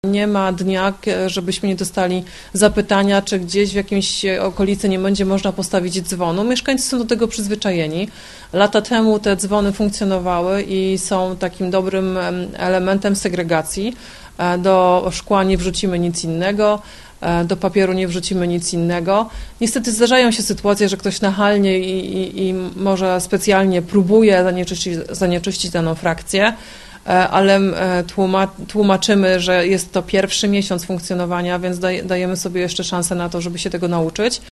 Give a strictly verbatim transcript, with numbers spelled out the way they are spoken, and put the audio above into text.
Nie ma dnia, żebyśmy nie dostali zapytania, czy gdzieś w jakiejś okolicy nie będzie można postawić dzwonu. Mieszkańcy są do tego przyzwyczajeni. Lata temu te dzwony funkcjonowały i są takim dobrym elementem segregacji. Do szkła nie wrzucimy nic innego, do papieru nie wrzucimy nic innego. Niestety zdarzają się sytuacje, że ktoś nachalnie i, i, i może specjalnie próbuje zanieczyścić, zanieczyścić daną frakcję, ale tłumaczymy, że jest to pierwszy miesiąc funkcjonowania, więc dajemy sobie jeszcze szansę na to, żeby się tego nauczyć.